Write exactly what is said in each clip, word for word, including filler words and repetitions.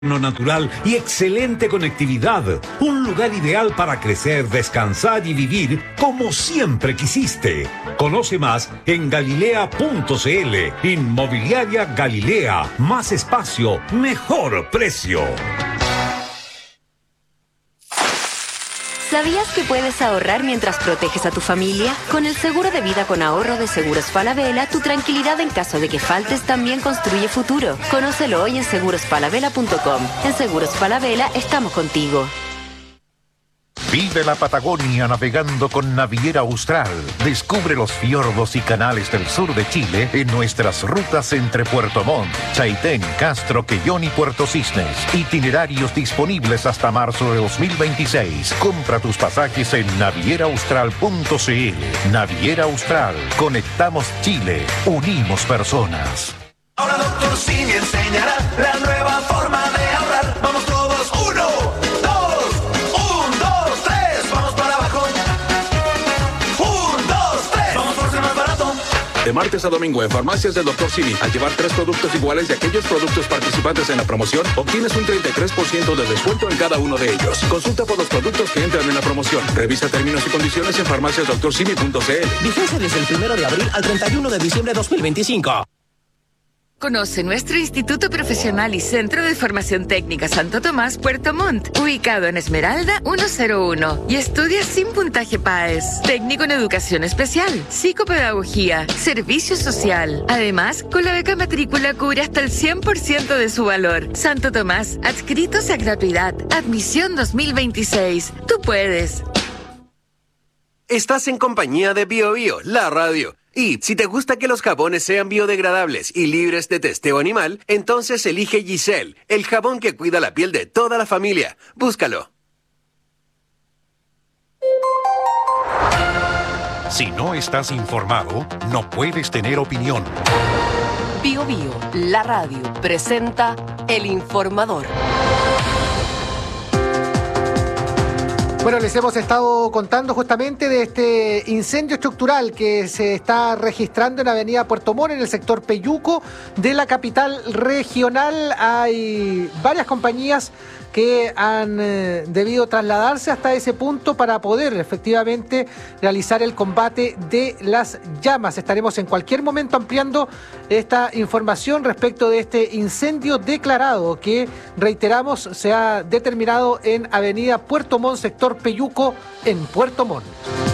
natural y excelente conectividad. Un lugar ideal para crecer, descansar y vivir como siempre quisiste. Conoce más en galilea punto c l. Inmobiliaria Galilea. Más espacio, mejor precio. ¿Sabías que puedes ahorrar mientras proteges a tu familia? Con el seguro de vida con ahorro de Seguros Falabella, tu tranquilidad en caso de que faltes también construye futuro. Conócelo hoy en seguros falabella punto com. En Seguros Falabella estamos contigo. Vive la Patagonia navegando con Naviera Austral. Descubre los fiordos y canales del sur de Chile en nuestras rutas entre Puerto Montt, Chaitén, Castro, Quellón y Puerto Cisnes. Itinerarios disponibles hasta marzo de dos mil veintiséis. Compra tus pasajes en naviera austral punto c l. Naviera Austral. Conectamos Chile. Unimos personas. Ahora Doctor Simi enseñará la nueva forma de ahorrar. Vamos todos, uno, dos, un, dos, tres, vamos para abajo. Un, dos, tres, vamos por ser más barato. De martes a domingo en Farmacias del Doctor Simi, al llevar tres productos iguales de aquellos productos participantes en la promoción, obtienes un treinta y tres por ciento de descuento en cada uno de ellos. Consulta por los productos que entran en la promoción. Revisa términos y condiciones en farmacias doctor simi punto c l. Vigencia desde el primero de abril al treinta y uno de diciembre de dos mil veinticinco. Conoce nuestro Instituto Profesional y Centro de Formación Técnica Santo Tomás, Puerto Montt, ubicado en Esmeralda ciento uno. Y estudia sin puntaje P A E S. Técnico en Educación Especial, Psicopedagogía, Servicio Social. Además, con la beca matrícula cubre hasta el cien por ciento de su valor. Santo Tomás, adscritos a gratuidad. Admisión dos mil veintiséis. Tú puedes. Estás en compañía de Bio Bio, la radio. Y si te gusta que los jabones sean biodegradables y libres de testeo animal, entonces elige Giselle, el jabón que cuida la piel de toda la familia. Búscalo. Si no estás informado, no puedes tener opinión. Bio Bio, la radio, presenta El Informador. Bueno, les hemos estado contando justamente de este incendio estructural que se está registrando en Avenida Puerto Montt, en el sector Peyuco de la capital regional. Hay varias compañías que han eh, debido trasladarse hasta ese punto para poder efectivamente realizar el combate de las llamas. Estaremos en cualquier momento ampliando esta información respecto de este incendio declarado que, reiteramos, se ha determinado en Avenida Puerto Montt, sector Peyuco, en Puerto Montt.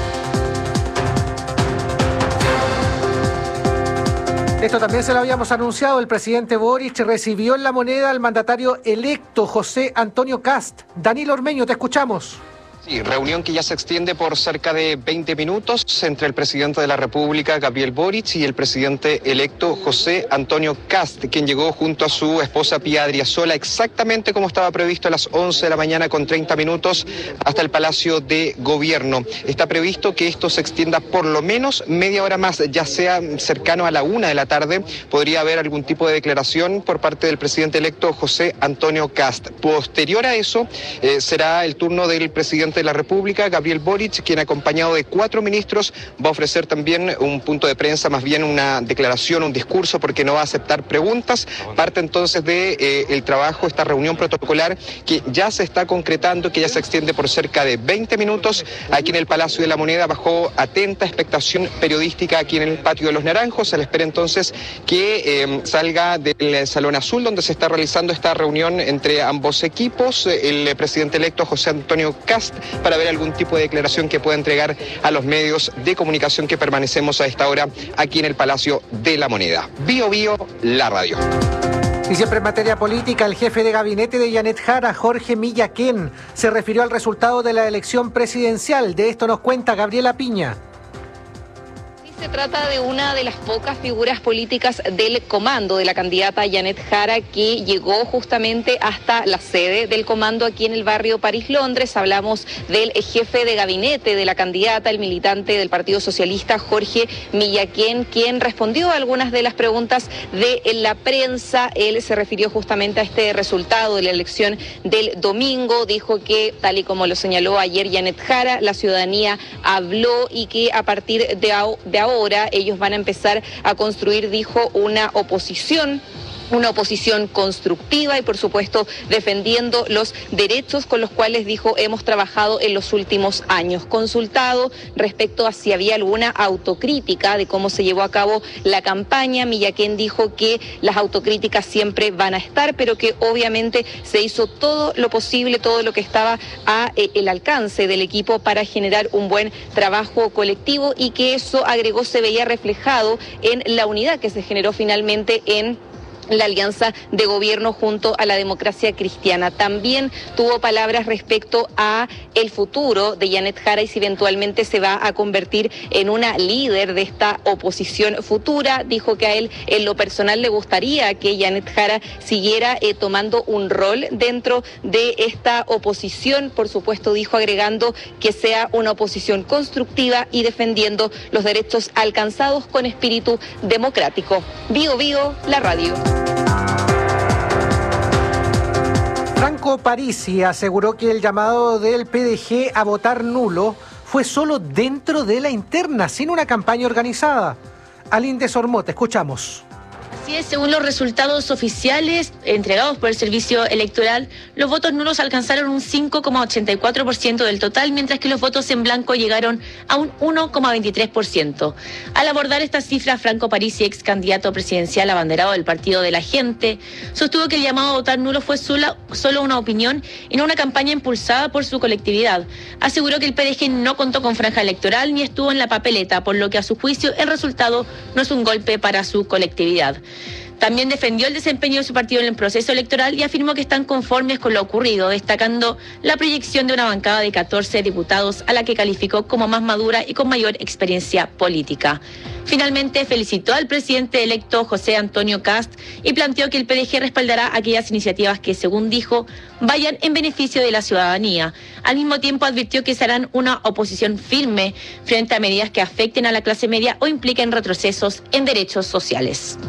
Esto también se lo habíamos anunciado. El presidente Boric recibió en La Moneda al mandatario electo José Antonio Kast. Danilo Ormeño, te escuchamos. Sí, reunión que ya se extiende por cerca de veinte minutos entre el presidente de la República, Gabriel Boric, y el presidente electo José Antonio Kast, quien llegó junto a su esposa Pía Adriasola exactamente como estaba previsto a las once de la mañana con treinta minutos hasta el Palacio de Gobierno. Está previsto que esto se extienda por lo menos media hora más, ya sea cercano a la una de la tarde. Podría haber algún tipo de declaración por parte del presidente electo José Antonio Kast. Posterior a eso, eh, será el turno del presidente de la República, Gabriel Boric, quien acompañado de cuatro ministros va a ofrecer también un punto de prensa, más bien una declaración, un discurso, porque no va a aceptar preguntas. Parte entonces de eh, el trabajo, esta reunión protocolar que ya se está concretando, que ya se extiende por cerca de veinte minutos aquí en el Palacio de la Moneda, bajo atenta expectación periodística aquí en el Patio de los Naranjos. Se le espera entonces que eh, salga del Salón Azul, donde se está realizando esta reunión entre ambos equipos, el presidente electo José Antonio Kast, para ver algún tipo de declaración que pueda entregar a los medios de comunicación que permanecemos a esta hora aquí en el Palacio de la Moneda. Bio Bio, la radio. Y siempre en materia política, el jefe de gabinete de Janet Jara, Jorge Millaquén, se refirió al resultado de la elección presidencial. De esto nos cuenta Gabriela Piña. Se trata de una de las pocas figuras políticas del comando de la candidata Janet Jara, que llegó justamente hasta la sede del comando aquí en el barrio París, Londres. Hablamos del jefe de gabinete de la candidata, el militante del Partido Socialista, Jorge Millaquén, quien respondió a algunas de las preguntas de la prensa. Él se refirió justamente a este resultado de la elección del domingo. Dijo que, tal y como lo señaló ayer Janet Jara, la ciudadanía habló y que a partir de, de ahora ellos van a empezar a construir, dijo, una oposición una oposición constructiva y, por supuesto, defendiendo los derechos con los cuales, dijo, hemos trabajado en los últimos años. Consultado respecto a si había alguna autocrítica de cómo se llevó a cabo la campaña, Millaquén dijo que las autocríticas siempre van a estar, pero que obviamente se hizo todo lo posible, todo lo que estaba a eh, el alcance del equipo para generar un buen trabajo colectivo, y que eso, agregó, se veía reflejado en la unidad que se generó finalmente en la alianza de gobierno junto a la Democracia Cristiana. También tuvo palabras respecto a el futuro de Janet Jara y si eventualmente se va a convertir en una líder de esta oposición futura. Dijo que a él, en lo personal, le gustaría que Janet Jara siguiera eh, tomando un rol dentro de esta oposición. Por supuesto, dijo, agregando que sea una oposición constructiva y defendiendo los derechos alcanzados con espíritu democrático. Bio Bio, la radio. Franco Parisi aseguró que el llamado del P D G a votar nulo fue solo dentro de la interna, sin una campaña organizada. Aline Sormot, escuchamos. Así es, según los resultados oficiales entregados por el Servicio Electoral, los votos nulos alcanzaron un cinco coma ochenta y cuatro por ciento del total, mientras que los votos en blanco llegaron a un uno coma veintitrés por ciento. Al abordar estas cifras, Franco Parisi, ex candidato presidencial abanderado del Partido de la Gente, sostuvo que el llamado a votar nulo fue solo, solo una opinión y no una campaña impulsada por su colectividad. Aseguró que el P D G no contó con franja electoral ni estuvo en la papeleta, por lo que a su juicio el resultado no es un golpe para su colectividad. También defendió el desempeño de su partido en el proceso electoral y afirmó que están conformes con lo ocurrido, destacando la proyección de una bancada de catorce diputados a la que calificó como más madura y con mayor experiencia política. Finalmente, felicitó al presidente electo José Antonio Kast y planteó que el P D G respaldará aquellas iniciativas que, según dijo, vayan en beneficio de la ciudadanía. Al mismo tiempo, advirtió que serán una oposición firme frente a medidas que afecten a la clase media o impliquen retrocesos en derechos sociales.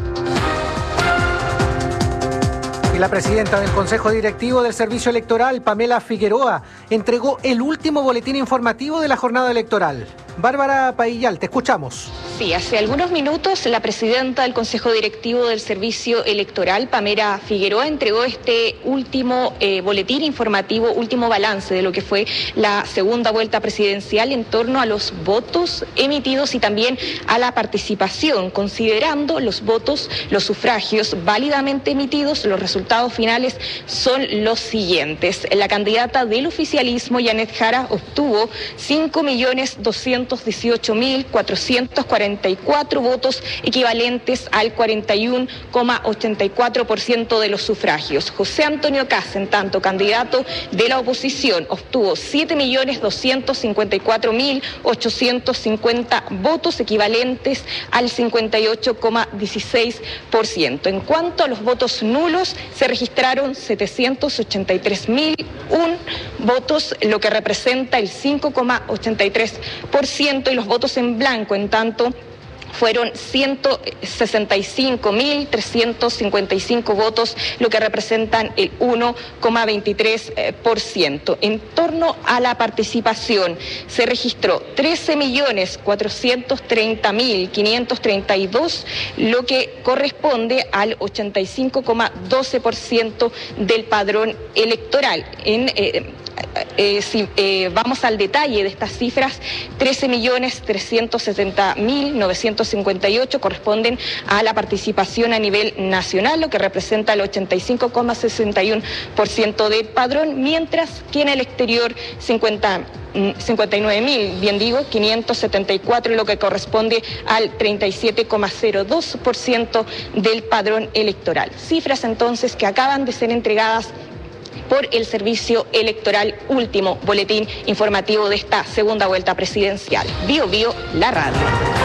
La presidenta del Consejo Directivo del Servicio Electoral, Pamela Figueroa, entregó el último boletín informativo de la jornada electoral. Bárbara Paillal, te escuchamos. Sí, hace algunos minutos la presidenta del Consejo Directivo del Servicio Electoral, Pamela Figueroa, entregó este último eh, boletín informativo, último balance de lo que fue la segunda vuelta presidencial en torno a los votos emitidos y también a la participación, considerando los votos, los sufragios válidamente emitidos. Los resultados finales son los siguientes. La candidata del oficialismo, Janet Jara, obtuvo cinco millones doscientos dieciocho mil cuatrocientos cuarenta y cuatro votos, equivalentes al cuarenta y uno coma ochenta y cuatro por ciento de los sufragios. José Antonio Kast, en tanto candidato de la oposición, obtuvo siete millones doscientos cincuenta y cuatro mil ochocientos cincuenta votos, equivalentes al cincuenta y ocho coma dieciséis por ciento. En cuanto a los votos nulos, se registraron setecientos ochenta y tres mil uno votos, lo que representa el cinco coma ochenta y tres por ciento, y los votos en blanco, en tanto, fueron ciento sesenta y cinco mil trescientos cincuenta y cinco votos, lo que representan el uno coma veintitrés por ciento. En torno a la participación, se registró trece millones cuatrocientos treinta mil quinientos treinta y dos, lo que corresponde al ochenta y cinco coma doce por ciento del padrón electoral. En eh, Eh, si eh, vamos al detalle de estas cifras, trece millones trescientos setenta mil novecientos cincuenta y ocho corresponden a la participación a nivel nacional, lo que representa el ochenta y cinco coma sesenta y uno por ciento del padrón, mientras que en el exterior cincuenta cincuenta y nueve mil, bien digo, quinientos setenta y cuatro, lo que corresponde al treinta y siete coma cero dos por ciento del padrón electoral. Cifras entonces que acaban de ser entregadas por el Servicio Electoral, último boletín informativo de esta segunda vuelta presidencial. Bio Bio, la radio.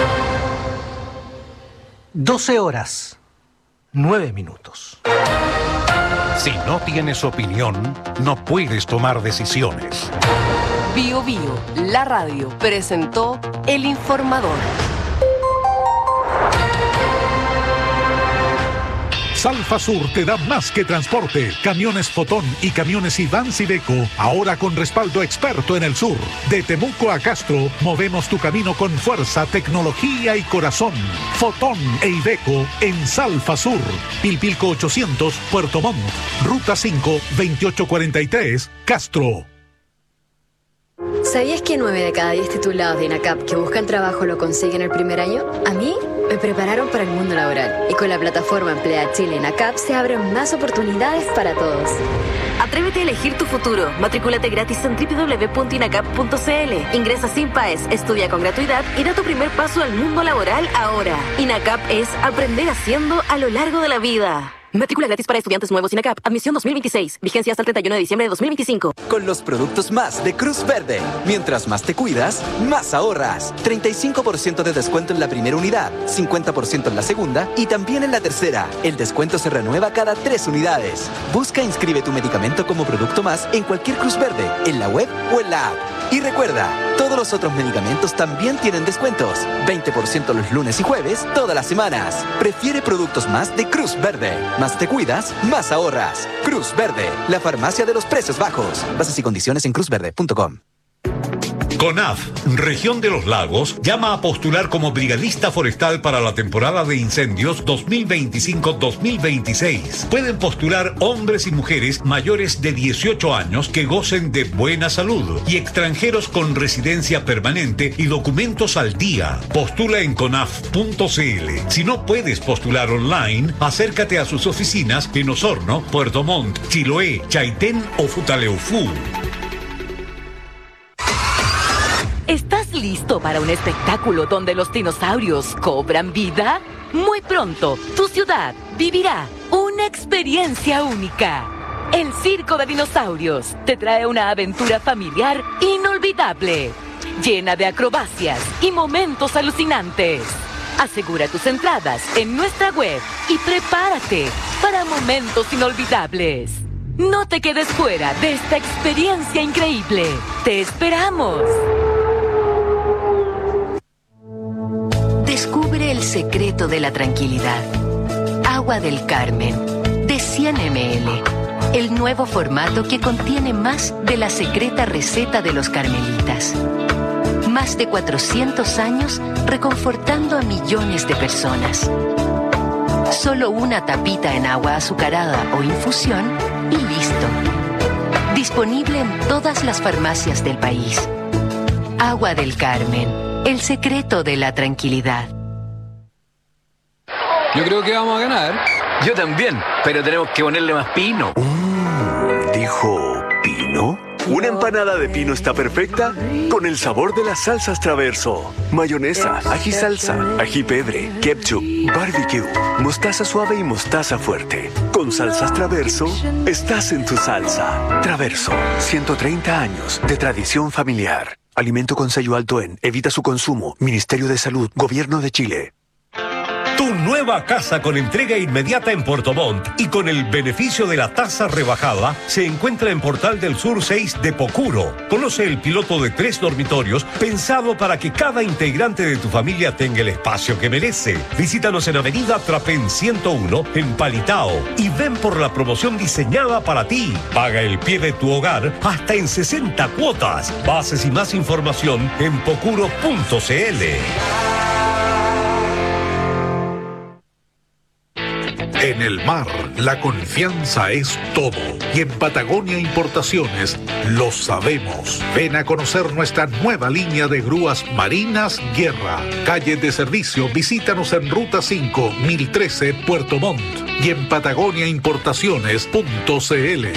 doce horas, nueve minutos. Si no tienes opinión, no puedes tomar decisiones. Bio Bio, la radio, presentó El Informador. Salfa Sur te da más que transporte. Camiones Fotón y camiones Ivans Iveco, ahora con respaldo experto en el sur. De Temuco a Castro, movemos tu camino con fuerza, tecnología y corazón. Fotón e Iveco en Salfa Sur. Pilpilco ochocientos, Puerto Montt. Ruta cinco, veintiocho cuarenta y tres, Castro. ¿Sabías que nueve de cada diez titulados de INACAP que buscan trabajo lo consiguen el primer año? A mí me prepararon para el mundo laboral y con la plataforma Emplea Chile INACAP se abren más oportunidades para todos. Atrévete a elegir tu futuro. Matricúlate gratis en doble u doble u doble u punto inacap punto c l. Ingresa sin P A E S, estudia con gratuidad y da tu primer paso al mundo laboral ahora. INACAP es aprender haciendo a lo largo de la vida. Matrícula gratis para estudiantes nuevos INACAP. Admisión dos mil veintiséis. Vigencia hasta el treinta y uno de diciembre de dos mil veinticinco. Con los productos más de Cruz Verde. Mientras más te cuidas, más ahorras. treinta y cinco por ciento de descuento en la primera unidad, cincuenta por ciento en la segunda y también en la tercera. El descuento se renueva cada tres unidades. Busca e inscribe tu medicamento como producto más en cualquier Cruz Verde, en la web o en la app. Y recuerda, todos los otros medicamentos también tienen descuentos. veinte por ciento los lunes y jueves, todas las semanas. Prefiere productos más de Cruz Verde. Más te cuidas, más ahorras. Cruz Verde, la farmacia de los precios bajos. Bases y condiciones en cruz verde punto com. CONAF, Región de los Lagos, llama a postular como brigadista forestal para la temporada de incendios dos mil veinticinco dos mil veintiséis. Pueden postular hombres y mujeres mayores de dieciocho años que gocen de buena salud y extranjeros con residencia permanente y documentos al día. Postula en conaf punto c l. Si no puedes postular online, acércate a sus oficinas en Osorno, Puerto Montt, Chiloé, Chaitén o Futaleufú. ¿Estás listo para un espectáculo donde los dinosaurios cobran vida? Muy pronto, tu ciudad vivirá una experiencia única. El Circo de Dinosaurios te trae una aventura familiar inolvidable, llena de acrobacias y momentos alucinantes. Asegura tus entradas en nuestra web y prepárate para momentos inolvidables. No te quedes fuera de esta experiencia increíble. ¡Te esperamos! Descubre el secreto de la tranquilidad. Agua del Carmen, de cien mililitros. El nuevo formato que contiene más de la secreta receta de los carmelitas. Más de cuatrocientos años reconfortando a millones de personas. Solo una tapita en agua azucarada o infusión y listo. Disponible en todas las farmacias del país. Agua del Carmen, el secreto de la tranquilidad. Yo creo que vamos a ganar. Yo también, pero tenemos que ponerle más pino. Mm, ¿dijo pino? Una empanada de pino está perfecta con el sabor de las salsas Traverso. Mayonesa, ají salsa, ají pedre, ketchup, barbecue, mostaza suave y mostaza fuerte. Con salsas Traverso, estás en tu salsa. Traverso, ciento treinta años de tradición familiar. Alimento con sello alto en Evita su consumo. Ministerio de Salud, Gobierno de Chile. Tu nueva casa con entrega inmediata en Puerto Montt y con el beneficio de la tasa rebajada se encuentra en Portal del Sur seis de Pocuro. Conoce el piloto de tres dormitorios pensado para que cada integrante de tu familia tenga el espacio que merece. Visítanos en Avenida Trapén ciento uno en Palitao y ven por la promoción diseñada para ti. Paga el pie de tu hogar hasta en sesenta cuotas. Bases y más información en pocuro punto c l. En el mar, la confianza es todo. Y en Patagonia Importaciones lo sabemos. Ven a conocer nuestra nueva línea de grúas marinas Guerra. Calle de servicio, visítanos en Ruta cinco, mil trece, Puerto Montt. Y en patagonia importaciones punto c l.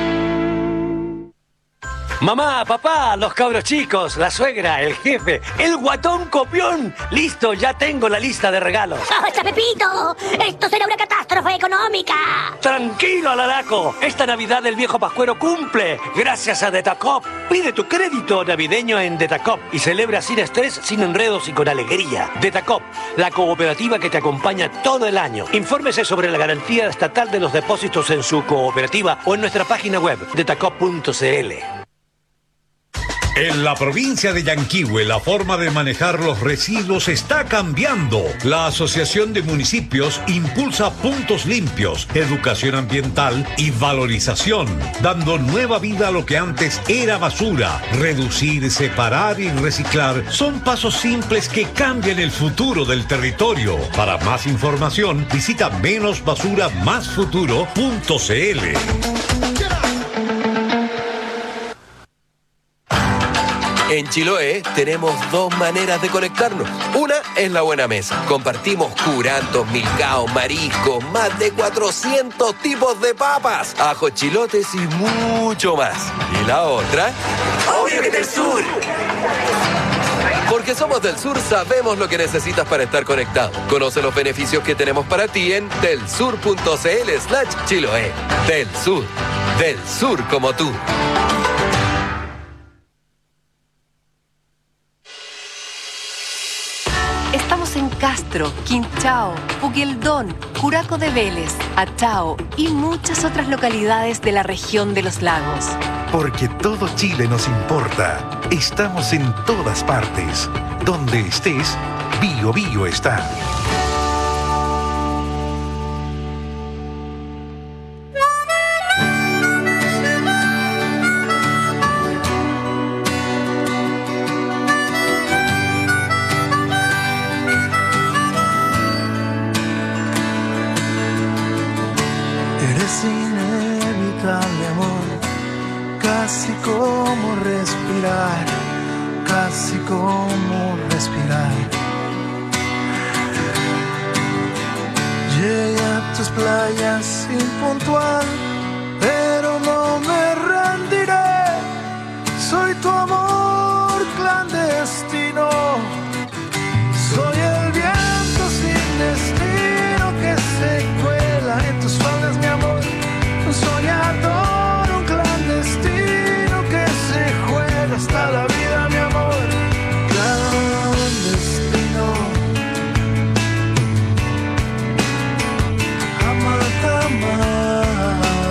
Mamá, papá, los cabros chicos, la suegra, el jefe, el guatón copión. Listo, ya tengo la lista de regalos. ¡Basta, Pepito! ¡Esto será una catástrofe económica! Tranquilo, Alaraco. Esta Navidad el viejo Pascuero cumple. Gracias a Detacop. Pide tu crédito navideño en Detacop y celebra sin estrés, sin enredos y con alegría. Detacop, la cooperativa que te acompaña todo el año. Infórmese sobre la garantía estatal de los depósitos en su cooperativa o en nuestra página web, detacop punto c l. En la provincia de Yanquihue, la forma de manejar los residuos está cambiando. La Asociación de Municipios impulsa puntos limpios, educación ambiental y valorización, dando nueva vida a lo que antes era basura. Reducir, separar y reciclar son pasos simples que cambian el futuro del territorio. Para más información, visita menos basura más futuro punto c l. En Chiloé tenemos dos maneras de conectarnos. Una es la buena mesa. Compartimos curantos, milcaos, mariscos, más de cuatrocientos tipos de papas, ajos, chilotes y mucho más. Y la otra, obvio que del sur. Porque somos del sur, sabemos lo que necesitas para estar conectado. Conoce los beneficios que tenemos para ti en delsur.cl slash Chiloé. Del sur, del sur como tú. Estamos en Castro, Quinchao, Puqueldón, Curaco de Vélez, Achao y muchas otras localidades de la región de los lagos. Porque todo Chile nos importa. Estamos en todas partes. Donde estés, Bio Bio está. Eres inevitable, amor, casi como respirar, casi como respirar. Llegué a tus playas impuntual, pero no me rendiré. Soy tu amor clandestino, soy el viento sin destino que se cuela en tus faldas, mi amor. Un soñador, un clandestino que se juega hasta la vida, mi amor. Clandestino. Amarte, amar.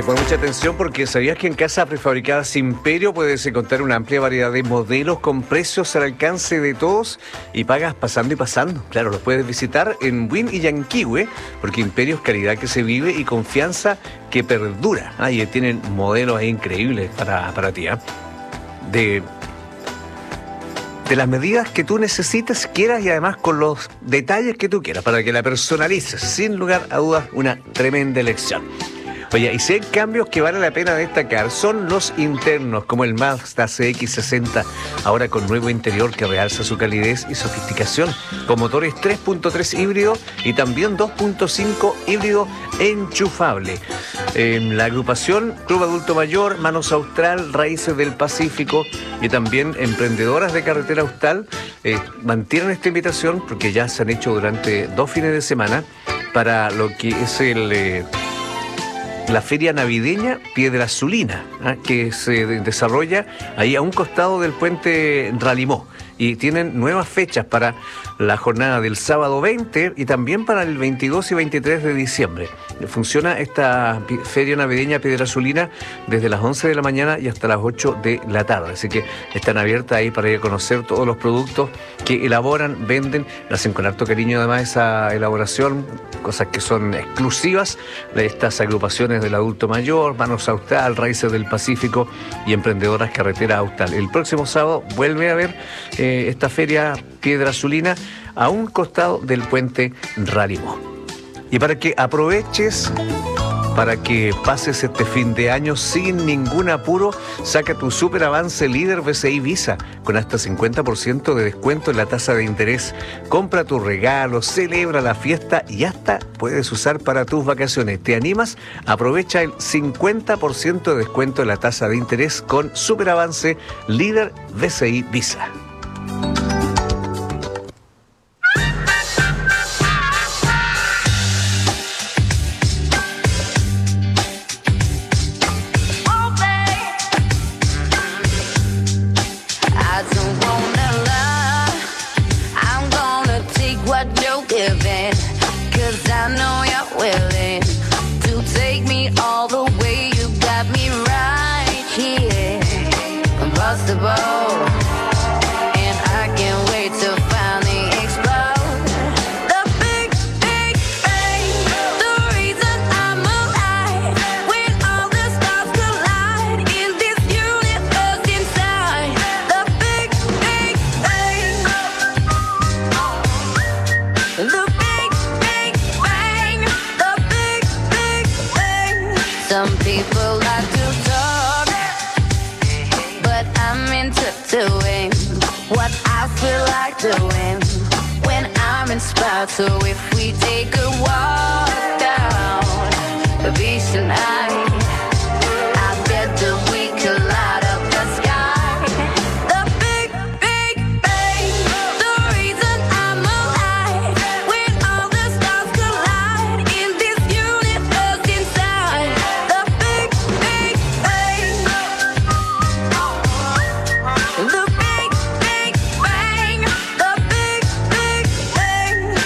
pon mucha atención porque ¿sabías que en Casas Prefabricadas Imperio puedes encontrar una amplia variedad de modelos con precios al alcance de todos y pagas pasando y pasando? Claro, los puedes visitar en Win y Yanquihue, porque Imperio es calidad que se vive y confianza que perdura. Ah, y tienen modelos ahí increíbles para, para ti, ¿eh? De... de las medidas que tú necesites, quieras y además con los detalles que tú quieras para que la personalices. Sin lugar a dudas, una tremenda elección. Oye, y si hay cambios que vale la pena destacar, son los internos, como el Mazda C X sesenta, ahora con nuevo interior que realza su calidez y sofisticación, con motores tres punto tres híbrido y también dos punto cinco híbrido enchufable. En la agrupación Club Adulto Mayor, Manos Austral, Raíces del Pacífico y también Emprendedoras de Carretera Austral eh, mantienen esta invitación porque ya se han hecho durante dos fines de semana para lo que es el... Eh, la feria navideña Piedra Azulina, ¿eh? que se desarrolla ahí a un costado del puente Ralimó. Y tienen nuevas fechas para la jornada del sábado veinte y también para el veintidós y veintitrés de diciembre. Funciona esta feria navideña Piedra Azulina desde las once de la mañana y hasta las ocho de la tarde. Así que están abiertas ahí para ir a conocer todos los productos que elaboran, venden. Lo hacen con harto cariño además esa elaboración, cosas que son exclusivas de estas agrupaciones del adulto mayor, Manos Austral, Raíces del Pacífico y Emprendedoras Carretera Austral. El próximo sábado vuelve a haber eh, esta feria Piedra Azulina a un costado del puente Ralimó. Y para que aproveches, para que pases este fin de año sin ningún apuro, saca tu super avance líder B C I Visa con hasta cincuenta por ciento de descuento en la tasa de interés. Compra tu regalo, celebra la fiesta y hasta puedes usar para tus vacaciones. ¿Te animas? Aprovecha el cincuenta por ciento de descuento en la tasa de interés con super avance líder B C I Visa. So if we take a walk down the beach tonight, I bet that we could light up the sky. The big, big bang, the reason I'm alive. When all the stars collide in this universe inside. The big, big bang. The big, big bang. The big, big bang.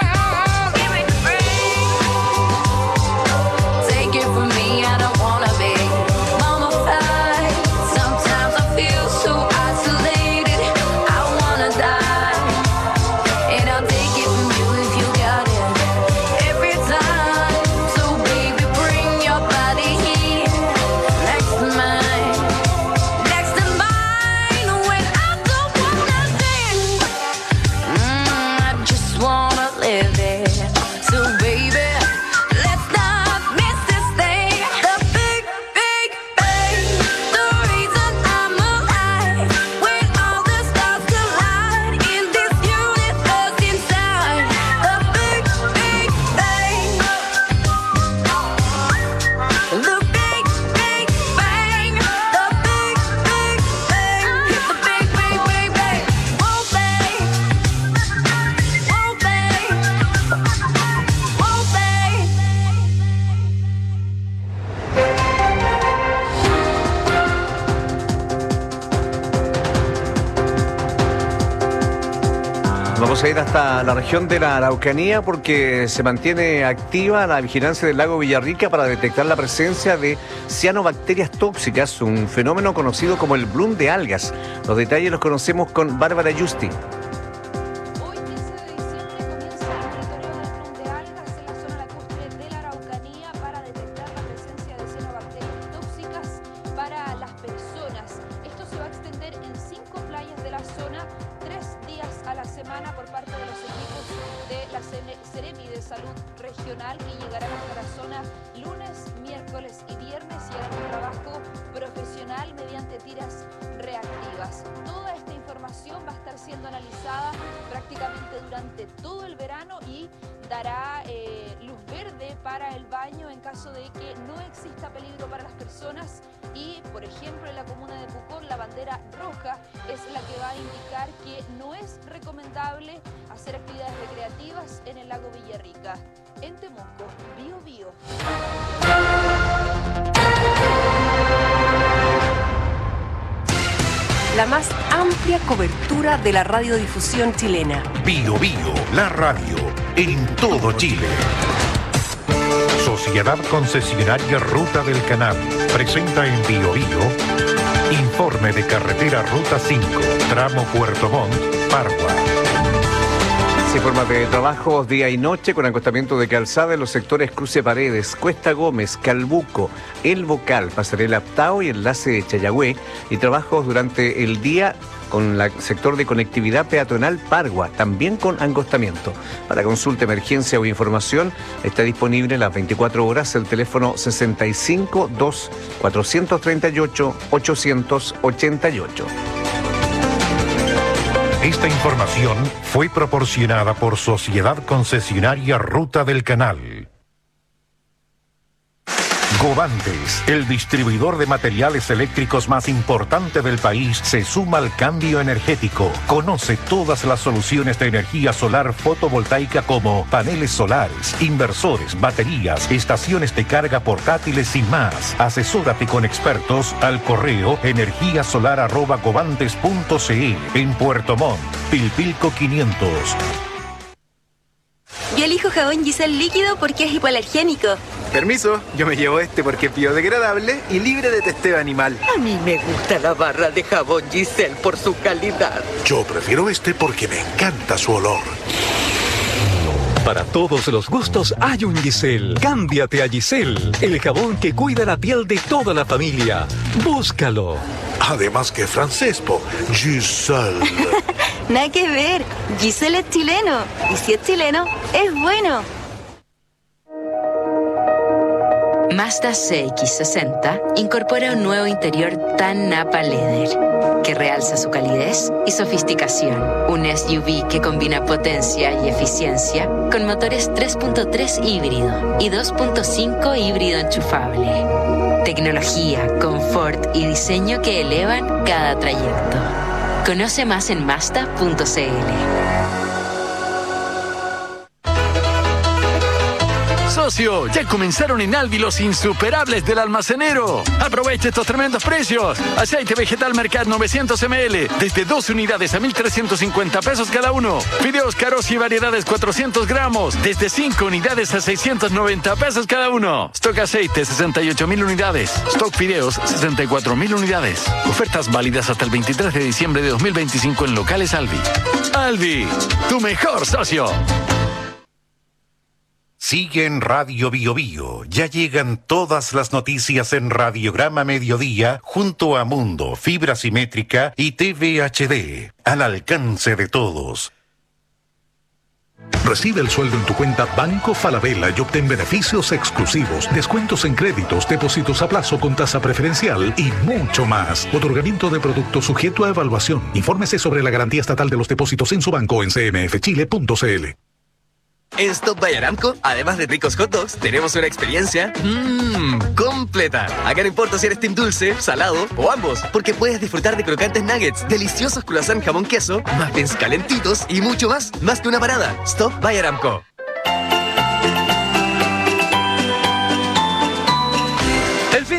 Take it from me, I don't wanna be mummified. Sometimes I feel so isolated, I wanna die. And I'll take it from you if you got it every time. So baby, bring your body here, next to mine, next to mine. When I don't wanna think, mm, I just wanna live it. So baby, let's not miss this thing. The big, big bang, the reason I'm alive. When all the stars collide in this universe inside. The big, big bang. The big, big bang. The big, big bang. The big, big, big bang. Oh, bang. Oh, bang. Vamos a ir hasta la región de la Araucanía porque se mantiene activa la vigilancia del lago Villarrica para detectar la presencia de cianobacterias tóxicas, un fenómeno conocido como el bloom de algas. Los detalles los conocemos con Bárbara Justi. En Temuco, Bío Bío. La más amplia cobertura de la radiodifusión chilena. Bío Bío, la radio, en todo Chile. Sociedad Concesionaria Ruta del Canal presenta en Bío Bío informe de carretera Ruta cinco, tramo Puerto Montt, Pargua. Se informa de trabajos día y noche con acostamiento de calzada en los sectores Cruce Paredes, Cuesta Gómez, Calbuco, El Bocal, Pasarela Aptao y enlace de Chayagüe, y trabajos durante el día con el sector de conectividad peatonal Pargua, también con angostamiento. Para consulta, emergencia o información está disponible las veinticuatro horas el teléfono sesenta y cinco, dos, cuatrocientos treinta y ocho, ochocientos ochenta y ocho. Esta información fue proporcionada por Sociedad Concesionaria Ruta del Canal. Govantes, el distribuidor de materiales eléctricos más importante del país, se suma al cambio energético. Conoce todas las soluciones de energía solar fotovoltaica como paneles solares, inversores, baterías, estaciones de carga portátiles y más. Asesórate con expertos al correo energíasolar arroba govantes punto cl en Puerto Montt, Pilpilco quinientos. Yo elijo jabón Giselle líquido porque es hipoalergénico. Permiso, yo me llevo este porque es biodegradable y libre de testeo animal. A mí me gusta la barra de jabón Giselle por su calidad. Yo prefiero este porque me encanta su olor. Para todos los gustos hay un Giselle. Cámbiate a Giselle, el jabón que cuida la piel de toda la familia. Búscalo. Además que francés, po. Giselle. Nada que ver. Giselle es chileno. Y si es chileno, es bueno. Mazda C X sesenta incorpora un nuevo interior tan Napa Leather que realza su calidez y sofisticación. Un S U V que combina potencia y eficiencia con motores tres punto tres híbrido y dos punto cinco híbrido enchufable. Tecnología, confort y diseño que elevan cada trayecto. Conoce más en Mazda punto cl. Socio, ya comenzaron en Albi los insuperables del almacenero. Aprovecha estos tremendos precios. Aceite vegetal Mercat novecientos mililitros, desde dos unidades a mil trescientos cincuenta pesos cada uno. Fideos Carosi y variedades cuatrocientos gramos, desde cinco unidades a seiscientos noventa pesos cada uno. Stock aceite sesenta y ocho mil unidades. Stock fideos sesenta y cuatro mil unidades. Ofertas válidas hasta el veintitrés de diciembre de dos mil veinticinco en locales Albi. Albi, tu mejor socio. Sigue en Radio Bío Bío. Ya llegan todas las noticias en Radiograma Mediodía junto a Mundo, Fibra Simétrica y T V H D. Al alcance de todos. Recibe el sueldo en tu cuenta Banco Falabella y obtén beneficios exclusivos, descuentos en créditos, depósitos a plazo con tasa preferencial y mucho más. Otorgamiento de productos sujeto a evaluación. Infórmese sobre la garantía estatal de los depósitos en su banco en c m f chile punto c l. En Stop by Aramco, además de ricos hot dogs, tenemos una experiencia mmm, completa. Acá no importa si eres team dulce, salado o ambos, porque puedes disfrutar de crocantes nuggets, deliciosos croissant jamón queso, muffins calentitos y mucho más, más que una parada. Stop by Aramco.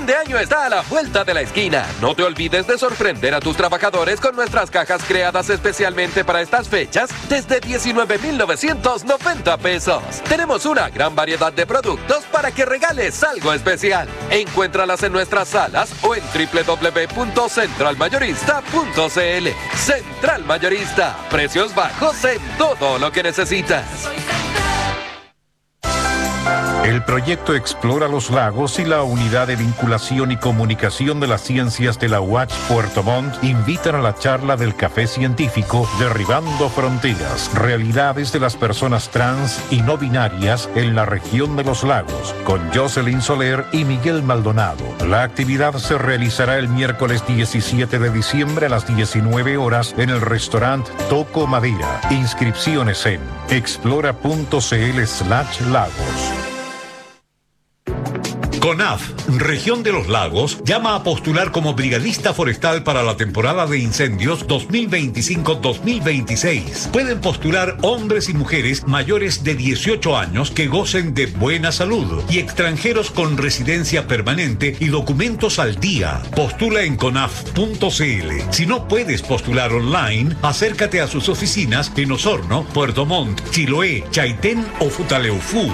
de año está a la vuelta de la esquina. No te olvides de sorprender a tus trabajadores con nuestras cajas creadas especialmente para estas fechas desde diecinueve mil novecientos noventa pesos. Tenemos una gran variedad de productos para que regales algo especial. Encuéntralas en nuestras salas o en doble u doble u doble u punto central mayorista punto c l. Central Mayorista. Precios bajos en todo lo que necesitas. El proyecto Explora los Lagos y la Unidad de Vinculación y Comunicación de las Ciencias de la U A C H Puerto Montt invitan a la charla del Café Científico Derribando Fronteras, Realidades de las Personas Trans y No Binarias en la Región de los Lagos, con Jocelyn Soler y Miguel Maldonado. La actividad se realizará el miércoles diecisiete de diciembre a las diecinueve horas en el restaurante Toco Madera. Inscripciones en explora.cl slash lagos. CONAF, Región de los Lagos, llama a postular como brigadista forestal para la temporada de incendios dos mil veinticinco dos mil veintiséis. Pueden postular hombres y mujeres mayores de dieciocho años que gocen de buena salud y extranjeros con residencia permanente y documentos al día. Postula en conaf punto c l. Si no puedes postular online, acércate a sus oficinas en Osorno, Puerto Montt, Chiloé, Chaitén o Futaleufú.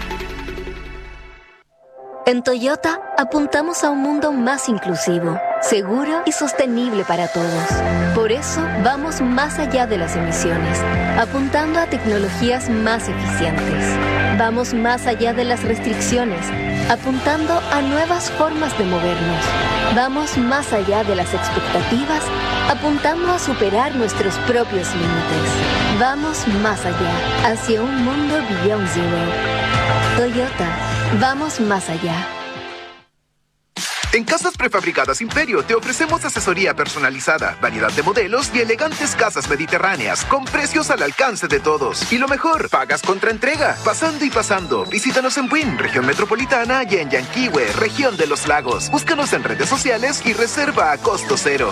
En Toyota apuntamos a un mundo más inclusivo, seguro y sostenible para todos. Por eso vamos más allá de las emisiones, apuntando a tecnologías más eficientes. Vamos más allá de las restricciones, apuntando a nuevas formas de movernos. Vamos más allá de las expectativas, apuntando a superar nuestros propios límites. Vamos más allá, hacia un mundo Beyond Zero. Toyota. Vamos más allá. En Casas Prefabricadas Imperio te ofrecemos asesoría personalizada, variedad de modelos y elegantes casas mediterráneas con precios al alcance de todos. Y lo mejor, pagas contra entrega, pasando y pasando. Visítanos en Buin, región metropolitana, y en Yanquihue, región de los lagos. Búscanos en redes sociales y reserva a costo cero.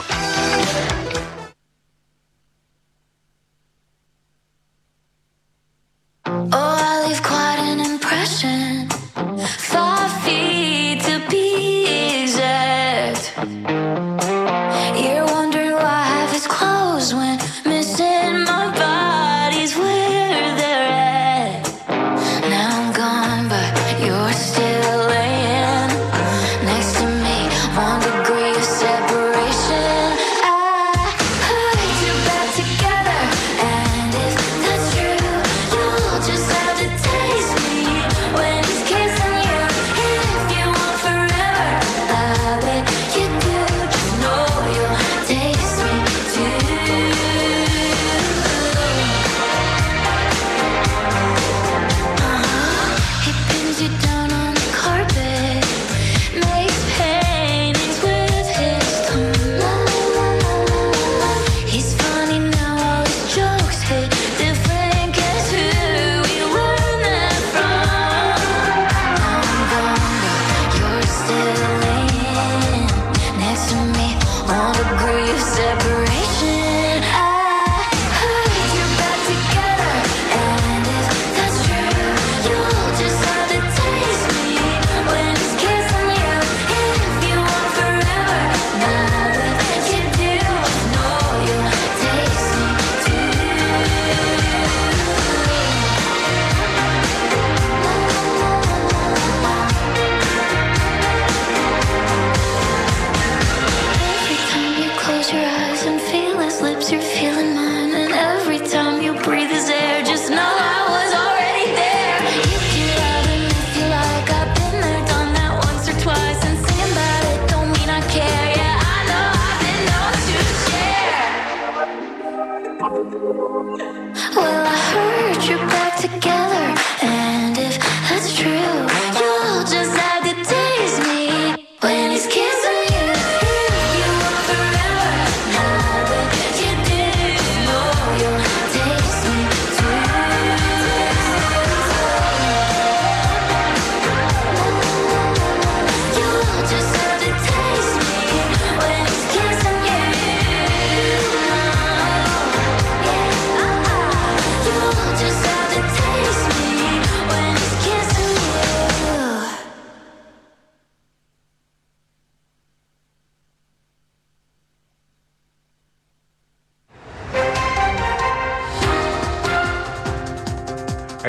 Oh, I leave quite an impression. Five feet to be exact. You're wondering why half is closed when missing my body's where they're at. Now I'm gone, but you're still laying next to me. One degree of separation. I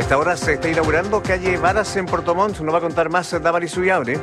esta hora se está inaugurando calle Varas en Puerto Montt. Nos va a contar más Damaris Ullabre.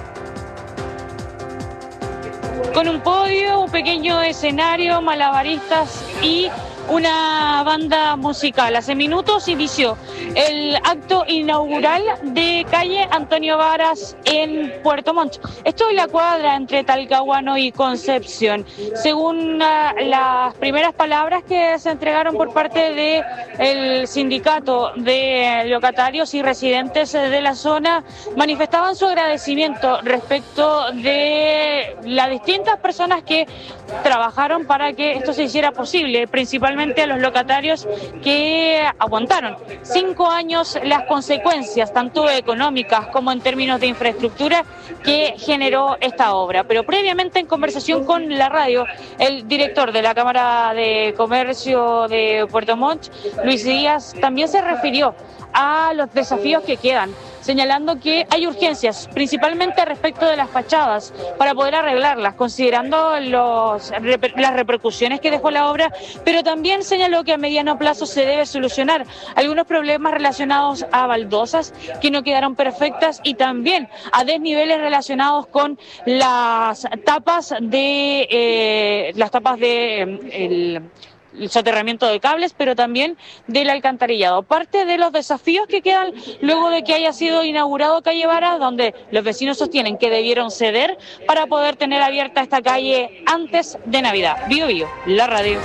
Con un podio, un pequeño escenario, malabaristas y una banda musical. Hace minutos inició el acto inaugural de calle Antonio Varas en Puerto Montt. Esto es la cuadra entre Talcahuano y Concepción. Según uh, las primeras palabras que se entregaron por parte del sindicato de locatarios y residentes de la zona, manifestaban su agradecimiento respecto de las distintas personas que trabajaron para que esto se hiciera posible, principalmente a los locatarios que aguantaron cinco años las consecuencias, tanto económicas como en términos de infraestructura, que generó esta obra. Pero previamente, en conversación con la radio, el director de la Cámara de Comercio de Puerto Montt, Luis Díaz, también se refirió a los desafíos que quedan, señalando que hay urgencias, principalmente respecto de las fachadas, para poder arreglarlas, considerando los, las repercusiones que dejó la obra, pero también señaló que a mediano plazo se debe solucionar algunos problemas relacionados a baldosas que no quedaron perfectas y también a desniveles relacionados con las tapas de eh, las tapas de eh, el, el soterramiento de cables, pero también del alcantarillado. Parte de los desafíos que quedan luego de que haya sido inaugurado calle Varas, donde los vecinos sostienen que debieron ceder para poder tener abierta esta calle antes de Navidad. Bio Bio, la radio.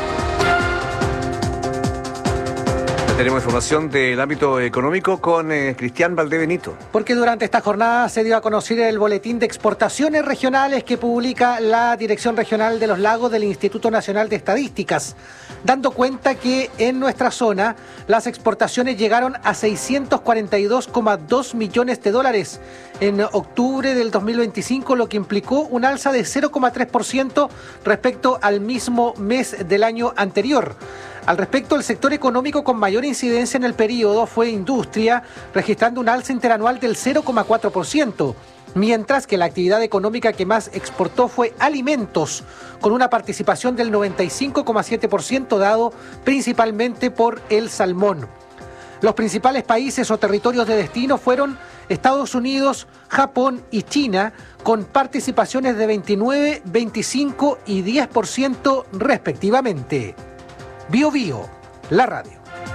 Tenemos información del ámbito económico con eh, Cristian Valdebenito. Porque durante esta jornada se dio a conocer el boletín de exportaciones regionales que publica la Dirección Regional de los Lagos del Instituto Nacional de Estadísticas, dando cuenta que en nuestra zona las exportaciones llegaron a seiscientos cuarenta y dos coma dos millones de dólares en octubre del dos mil veinticinco, lo que implicó un alza de cero coma tres por ciento respecto al mismo mes del año anterior. Al respecto, el sector económico con mayor incidencia en el periodo fue industria, registrando un alza interanual del cero coma cuatro por ciento, mientras que la actividad económica que más exportó fue alimentos, con una participación del noventa y cinco coma siete por ciento, dado principalmente por el salmón. Los principales países o territorios de destino fueron Estados Unidos, Japón y China, con participaciones de veintinueve, veinticinco y diez por ciento respectivamente. Bio Bio, la radio.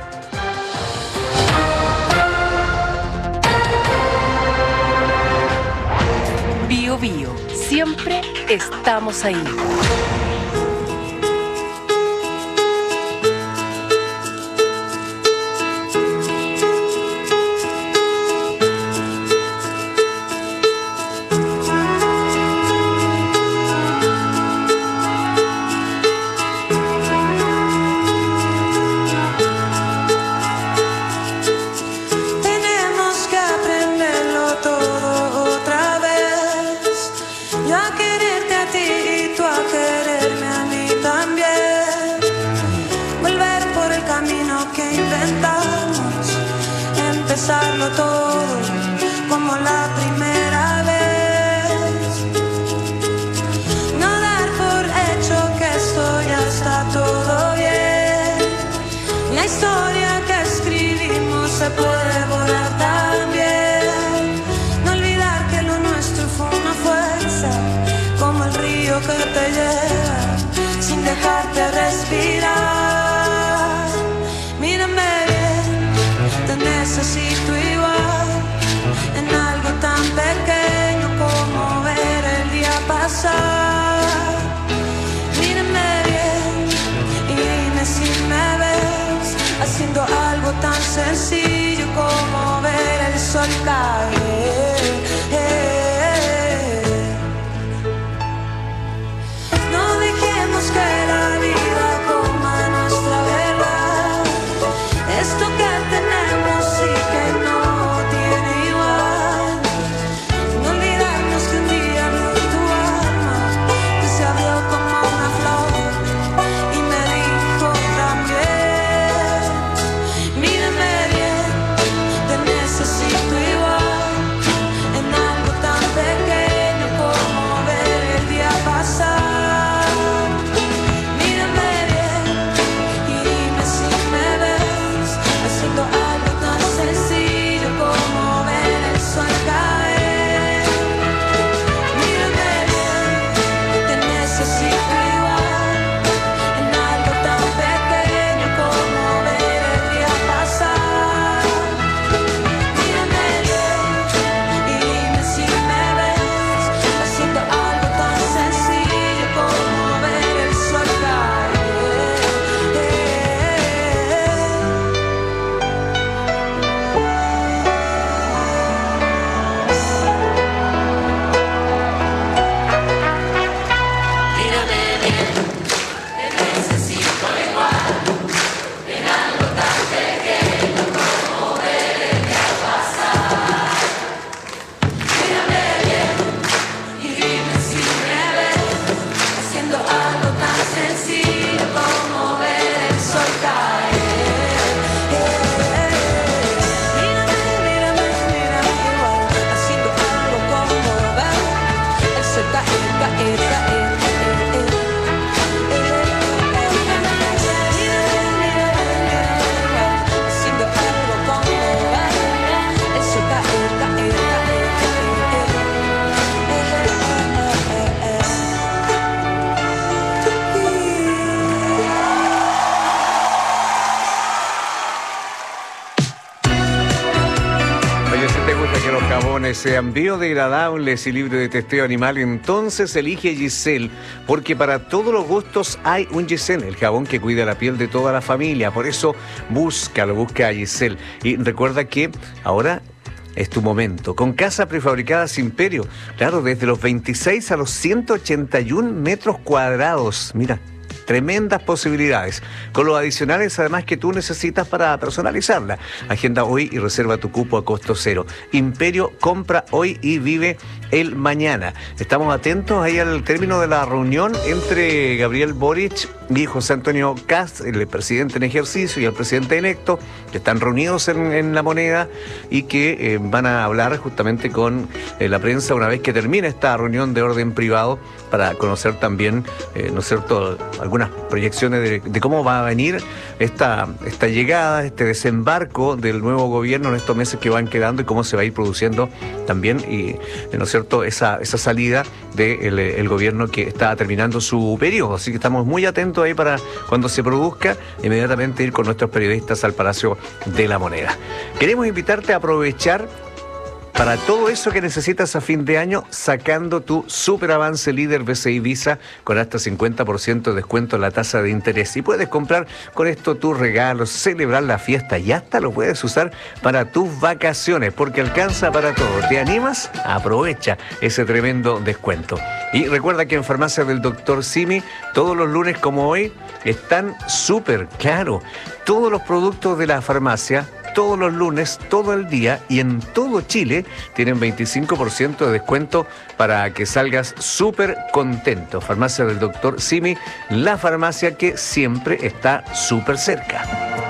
Bio Bio, siempre estamos ahí. Empezarlo todo como la primera vez. No dar por hecho que esto ya está todo bien. La historia que escribimos se puede borrar también. No olvidar que lo nuestro fue una fuerza, como el río que te lleva sin dejarte respirar. Mírame bien, te necesito igual, en algo tan pequeño como ver el día pasar. Mírame bien y dime si me ves, haciendo algo tan sencillo como ver el sol caer. No dejemos que la vida coma nuestra verdad, esto que tenemos y que no tiene igual. No olvidarnos que un día abrí tu alma, que se abrió como una flor y me dijo también. Mírame bien, te necesito igual, que los jabones sean biodegradables y libres de testeo animal, entonces elige Giselle, porque para todos los gustos hay un Giselle, el jabón que cuida la piel de toda la familia. Por eso búscalo, busca a Giselle. Y recuerda que ahora es tu momento. Con casa prefabricadas Imperio, claro, desde los veintiséis a los ciento ochenta y uno metros cuadrados. Mira, tremendas posibilidades, con los adicionales además que tú necesitas para personalizarla. Agenda hoy y reserva tu cupo a costo cero. Imperio, compra hoy y vive el mañana. Estamos atentos ahí al término de la reunión entre Gabriel Boric y José Antonio Kast, el presidente en ejercicio, y el presidente electo, que están reunidos en, en La Moneda y que eh, van a hablar justamente con eh, la prensa una vez que termine esta reunión de orden privado, para conocer también, eh, ¿no es cierto?, algunas proyecciones de, de cómo va a venir esta, esta llegada, este desembarco del nuevo gobierno en estos meses que van quedando y cómo se va a ir produciendo también, y, ¿no es cierto?, esa, esa salida del de el gobierno que está terminando su periodo. Así que estamos muy atentos ahí para cuando se produzca, inmediatamente ir con nuestros periodistas al Palacio de la Moneda. Queremos invitarte a aprovechar para todo eso que necesitas a fin de año, sacando tu super avance líder B C I Visa con hasta cincuenta por ciento de descuento en la tasa de interés. Y puedes comprar con esto tus regalos, celebrar la fiesta y hasta lo puedes usar para tus vacaciones, porque alcanza para todo. ¿Te animas? Aprovecha ese tremendo descuento. Y recuerda que en Farmacia del Doctor Simi, todos los lunes como hoy, están súper claro. Todos los productos de la farmacia, todos los lunes, todo el día y en todo Chile tienen veinticinco por ciento de descuento para que salgas súper contento. Farmacia del Doctor Simi, la farmacia que siempre está súper cerca.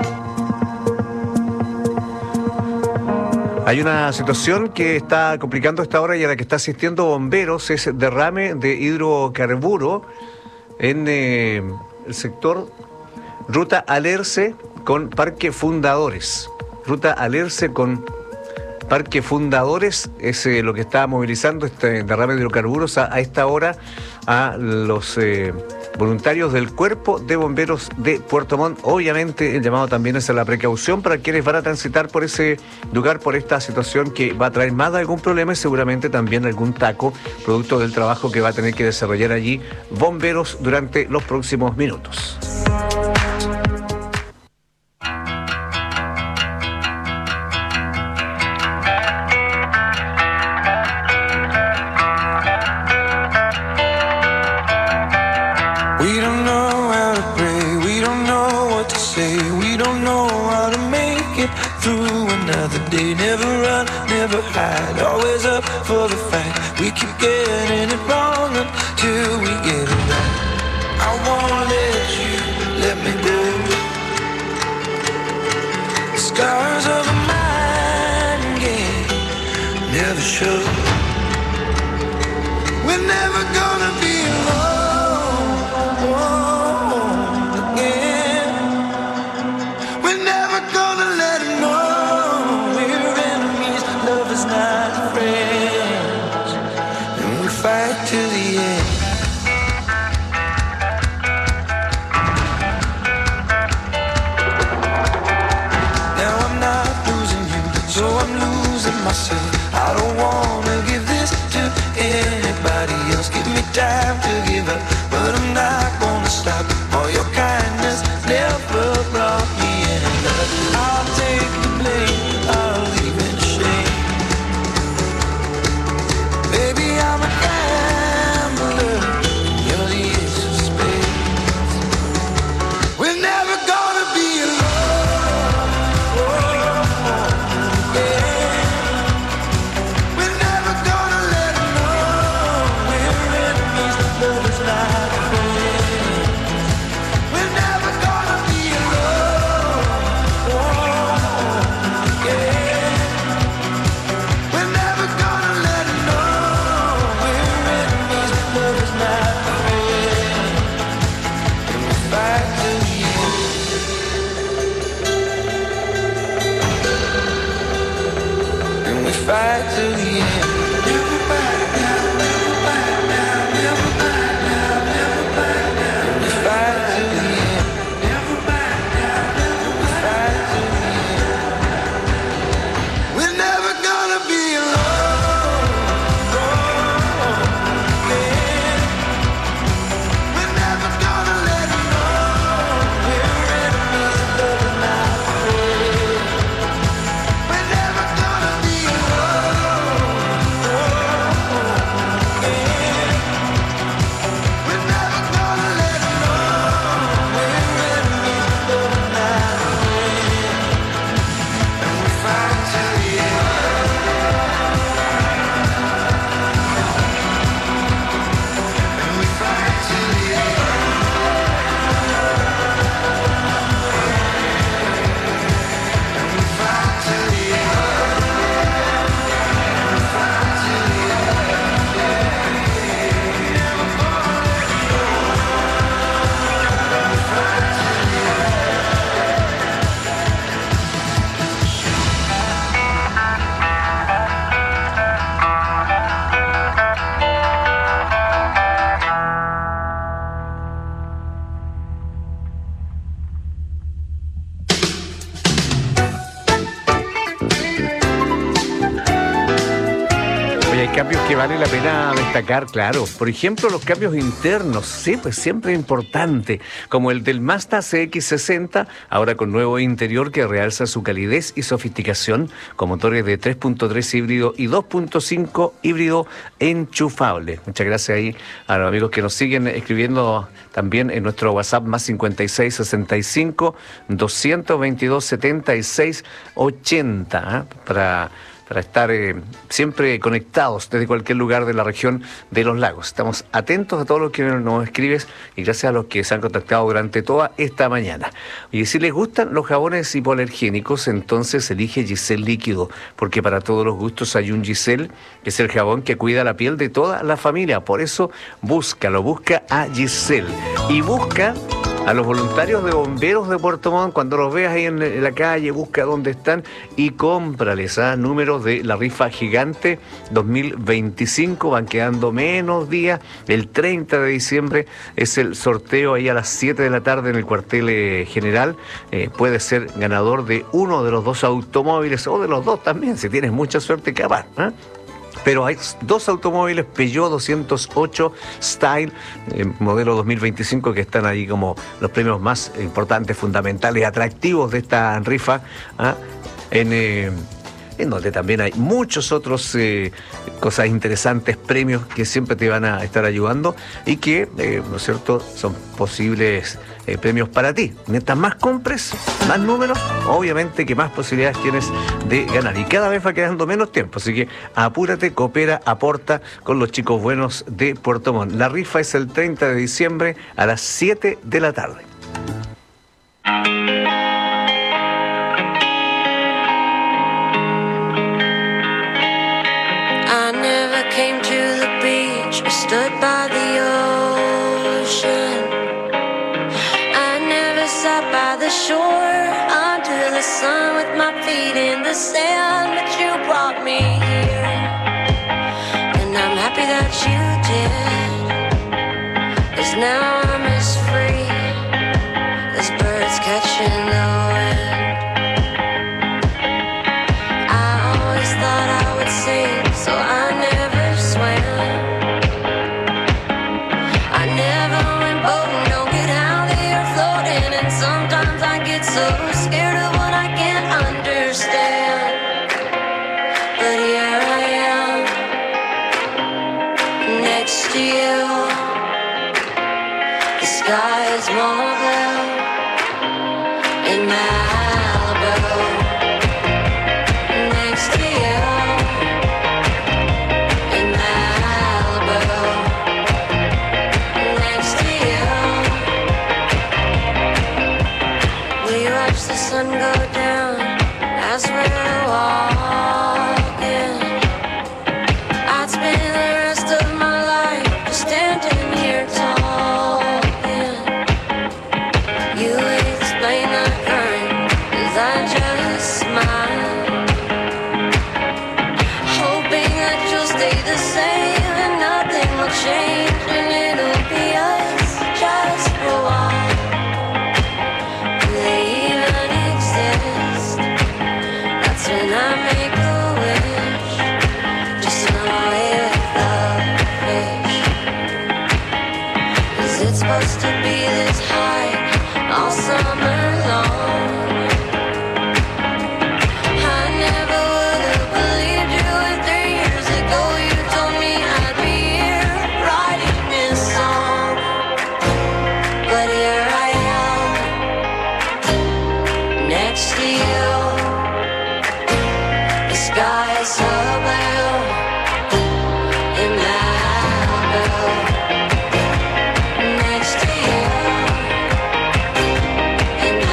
Hay una situación que está complicando esta hora y a la que está asistiendo bomberos, es derrame de hidrocarburo en eh, el sector Ruta Alerce con Parque Fundadores. Ruta Alerce con Parque Fundadores es eh, lo que está movilizando este derrame de hidrocarburos a, a esta hora a los eh, voluntarios del Cuerpo de Bomberos de Puerto Montt. Obviamente el llamado también es a la precaución para quienes van a transitar por ese lugar, por esta situación que va a traer más de algún problema y seguramente también algún taco, producto del trabajo que va a tener que desarrollar allí bomberos durante los próximos minutos. We don't know how to pray, we don't know what to say, we don't know how to make it through another day. Never run, never hide, always up for the fight. We keep getting it wrong until we get it right. I won't let you let me go. The scars of a mind game never show. We're never gonna be alone. I don't wanna give this to anybody else. Give me time to give up, but I'm not gonna stop. All your kindness never brought me any love. I'll take the blame, I'll leave in shame. Baby, I'm a gambler, you're the ace of spades. We're never gonna be alone. Fight to the end. Never back down, never back down, never back down, never back down. We fight to the end. Never back down, never fight to the end. We're never gonna be alone. cambios que vale la pena destacar, claro. Por ejemplo, los cambios internos, sí, pues siempre importante, como el del Mazda C X sesenta, ahora con nuevo interior que realza su calidez y sofisticación, con motores de tres punto tres híbrido y dos punto cinco híbrido enchufable. Muchas gracias ahí a los amigos que nos siguen escribiendo también en nuestro WhatsApp más cincuenta y seis sesenta y cinco doscientos veintidós setenta y seis ochenta, ¿eh? para... para estar eh, siempre conectados desde cualquier lugar de la región de los lagos. Estamos atentos a todos los que nos escribes y gracias a los que se han contactado durante toda esta mañana. Y si les gustan los jabones hipoalergénicos, entonces elige Giselle Líquido, porque para todos los gustos hay un Giselle, que es el jabón que cuida la piel de toda la familia. Por eso búscalo, busca a Giselle y busca a los voluntarios de bomberos de Puerto Montt, cuando los veas ahí en la calle, busca dónde están y cómprales a números de la rifa gigante dos mil veinticinco. Van quedando menos días. El treinta de diciembre es el sorteo ahí a las siete de la tarde en el cuartel eh, general. Eh, puedes ser ganador de uno de los dos automóviles o de los dos también, si tienes mucha suerte, capaz, ¿eh? Pero hay dos automóviles Peugeot doscientos ocho Style, eh, modelo dos mil veinticinco, que están ahí como los premios más importantes, fundamentales, atractivos de esta rifa, ¿ah? en, eh, en donde también hay muchos otros eh, cosas interesantes, premios que siempre te van a estar ayudando y que, eh, ¿no es cierto?, son posibles eh, premios para ti. Mientras más compres, más números, obviamente que más posibilidades tienes de ganar. Y cada vez va quedando menos tiempo, así que apúrate, coopera, aporta con los chicos buenos de Puerto Montt. La rifa es el treinta de diciembre a las siete de la tarde. I never came to the beach or stood by the ocean. I never sat by the shore under the sun with my feet in the sand, but you brought me here, and I'm happy that you did, 'cause now I'm as free as birds catching the wind. I always thought I would sing, so I never swam. I never went boating, don't get how they are floating, and sometimes I get so scared of what I can't understand. But here I am, next to you. The sky is more blue in Malibu. Next to you. Sun go down as we're walking. I'd spend the rest of my life just standing here talking. You explain the current as I just smile, hoping that you'll stay the same and nothing will change, and it'll be us just for a while. When I make a wish, just run away with the fish. Is it supposed to be this high all summer long? I never would have believed you if three years ago you told me I'd be here writing this song. But here I am, next to you. The sky is so blue in Malibu. Next to you, and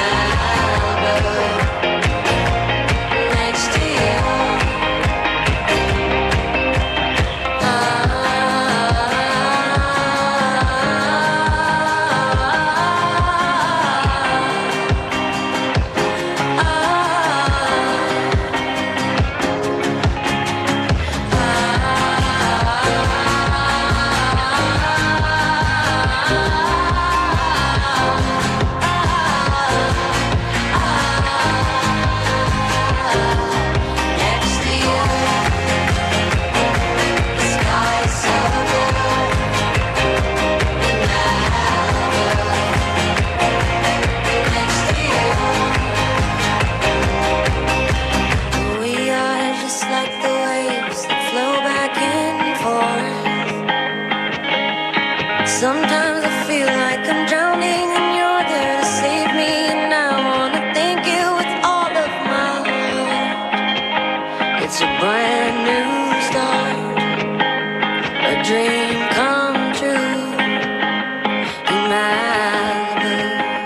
Sometimes I feel like I'm drowning and you're there to save me. And I wanna thank you with all of my heart. It's a brand new start, a dream come true in Malibu.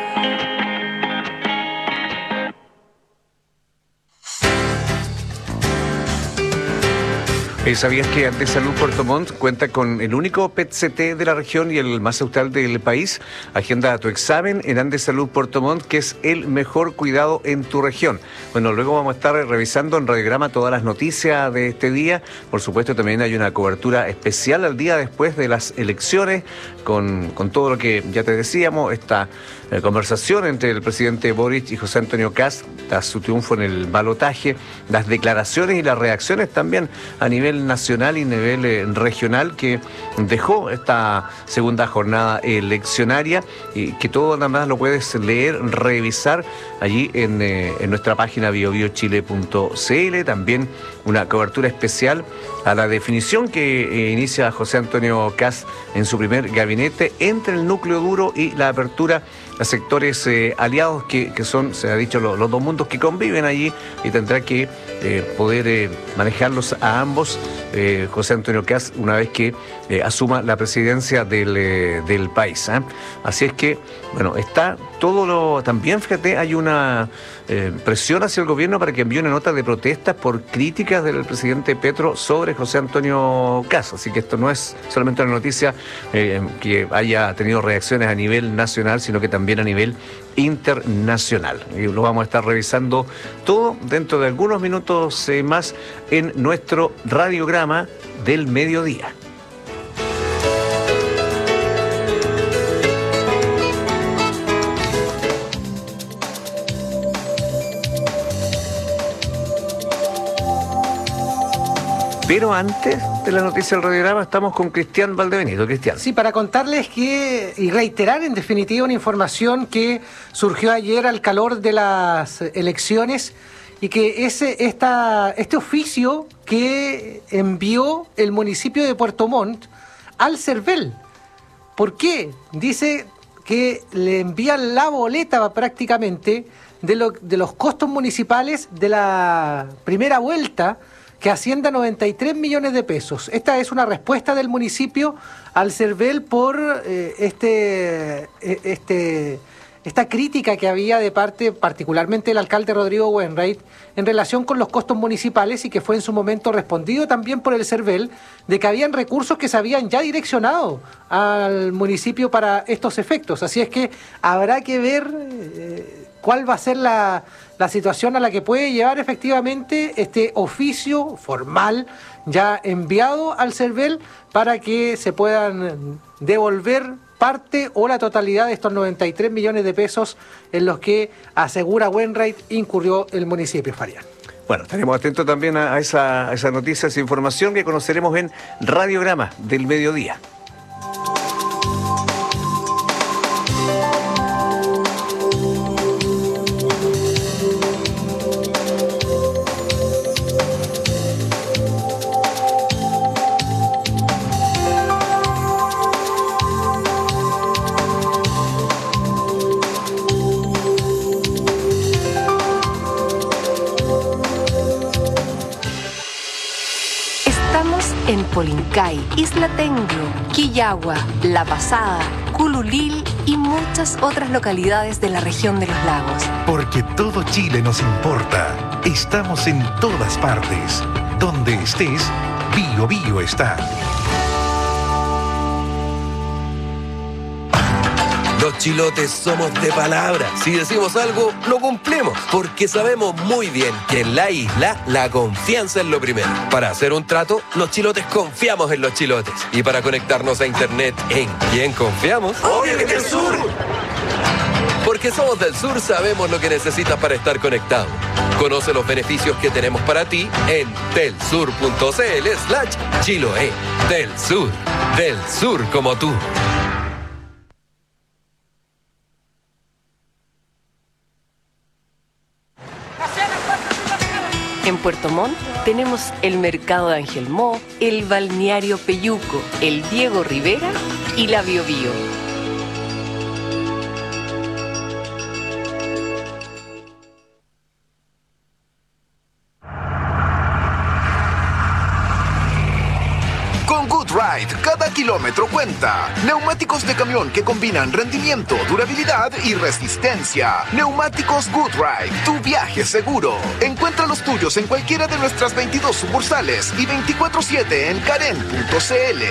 Eh, ¿Sabías que Andesalud Puerto Montt cuenta con el único P E T C T de la región y el más austral del país? Agenda tu examen en Andesalud Puerto Montt, que es el mejor cuidado en tu región. Bueno, luego vamos a estar revisando en Radiograma todas las noticias de este día. Por supuesto, también hay una cobertura especial al día después de las elecciones, con, con todo lo que ya te decíamos, esta eh, conversación entre el presidente Boric y José Antonio Kast tras su triunfo en el balotaje, las declaraciones y las reacciones también a nivel nacional y nivel eh, regional que dejó esta segunda jornada eleccionaria, y que todo nada más lo puedes leer, revisar allí en, eh, en nuestra página bio bio chile punto c l. También una cobertura especial a la definición que eh, inicia José Antonio Kast en su primer gabinete entre el núcleo duro y la apertura a sectores eh, aliados que, que son, se ha dicho, lo, los dos mundos que conviven allí, y tendrá que eh, poder eh, manejarlos a ambos eh, José Antonio Kast una vez que eh, asuma la presidencia del, eh, del país, ¿eh? Así es que, bueno, está todo lo... También, fíjate, hay una eh, presión hacia el gobierno para que envíe una nota de protesta por críticas del presidente Petro sobre José Antonio Kast. Así que esto no es solamente una noticia eh, que haya tenido reacciones a nivel nacional, sino que también a nivel internacional. Y lo vamos a estar revisando todo dentro de algunos minutos eh, más en nuestro radiograma del mediodía. Pero antes de la noticia del radiograma estamos con Cristian Valdebenito. Cristian. Sí, para contarles que y reiterar en definitiva una información que surgió ayer al calor de las elecciones, y que ese esta, este oficio que envió el municipio de Puerto Montt al CERVEL. ¿Por qué? Dice que le envían la boleta prácticamente de, lo, de los costos municipales de la primera vuelta, que asciende a noventa y tres millones de pesos. Esta es una respuesta del municipio al CERVEL por eh, este, este, esta crítica que había de parte, particularmente del alcalde Rodrigo Wainwright, en relación con los costos municipales, y que fue en su momento respondido también por el CERVEL, de que habían recursos que se habían ya direccionado al municipio para estos efectos. Así es que habrá que ver eh, cuál va a ser la... la situación a la que puede llevar efectivamente este oficio formal ya enviado al CERVEL para que se puedan devolver parte o la totalidad de estos noventa y tres millones de pesos en los que, asegura Wainwright, incurrió el municipio, Fabián. Bueno, estaremos atentos también a esa, a esa noticia, a esa información que conoceremos en Radiograma del Mediodía. En Polincay, Isla Tenglo, Quillagua, La Pasada, Cululil y muchas otras localidades de la región de los lagos. Porque todo Chile nos importa. Estamos en todas partes. Donde estés, Bio Bio está. Los chilotes somos de palabra. Si decimos algo, lo cumplimos. Porque sabemos muy bien que en la isla la confianza es lo primero. Para hacer un trato, los chilotes confiamos en los chilotes. Y para conectarnos a internet, ¿en quién confiamos? ¡Obvio que en el sur! Porque somos del sur, sabemos lo que necesitas para estar conectado. Conoce los beneficios que tenemos para ti en telsur punto cl slash Chiloé. Del sur, del sur como tú. En Puerto Montt tenemos el Mercado de Angelmó, el Balneario Peyuco, el Diego Rivera y la Bio Bio. Con GoodRide, cada kilómetro cuenta. Neumáticos de camión que combinan rendimiento, durabilidad y resistencia. Neumáticos GoodRide, tu viaje seguro. Encuentra los tuyos en cualquiera de nuestras veintidós sucursales y veinticuatro siete en karen punto c l.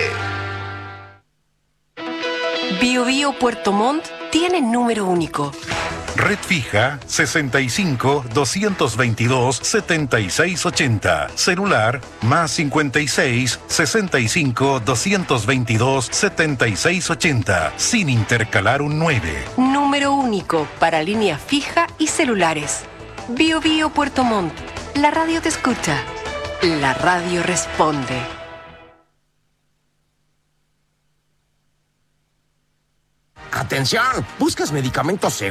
Bio Bio Puerto Montt tiene número único. Red fija sesenta y cinco, doscientos veintidós, setenta y seis ochenta. Celular más cincuenta y seis, sesenta y cinco, doscientos veintidós, setenta y seis ochenta. Sin intercalar un nueve. Número único para línea fija y celulares. Bio Bio Puerto Montt. La radio te escucha. La radio responde. Atención, ¿buscas medicamentos seguros?